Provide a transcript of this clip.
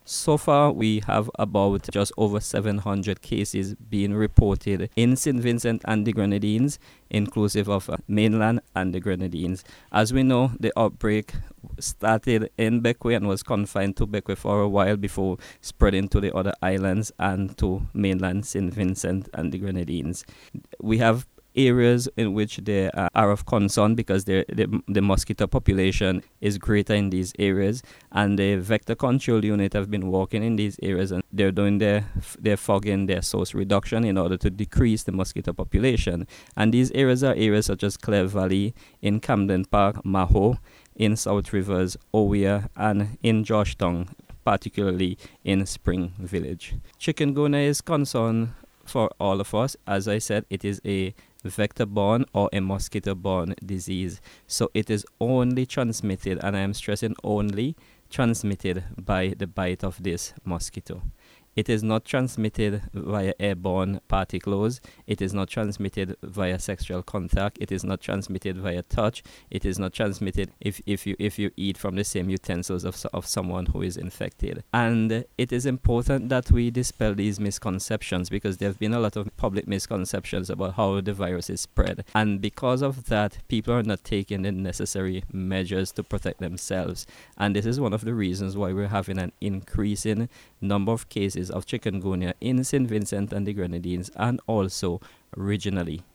So far, we have about just over 700 cases being reported in St. Vincent and the Grenadines, inclusive of mainland and the Grenadines. As we know, the outbreak started in Bequia and was confined to Bequia for a while before spreading to the other islands and to mainland St. Vincent and the Grenadines. We have areas in which they are of concern because the mosquito population is greater in these areas, and the vector control unit have been working in these areas, and they're doing their fogging, their source reduction in order to decrease the mosquito population. And these areas are areas such as Clare Valley, in Camden Park, Maho, in South Rivers, Owea, and in Georgetown, particularly in Spring Village. Chikungunya is concern for all of us. As I said, it is a vector-borne or a mosquito-borne disease. So it is only transmitted, and I am stressing only transmitted by the bite of this mosquito. It is not transmitted via airborne particles. It is not transmitted via sexual contact. It is not transmitted via touch. It is not transmitted if you eat from the same utensils of someone who is infected. And it is important that we dispel these misconceptions, because there have been a lot of public misconceptions about how the virus is spread. And because of that, people are not taking the necessary measures to protect themselves. And this is one of the reasons why we're having an increasing number of cases of chikungunya in St. Vincent and the Grenadines, and also regionally.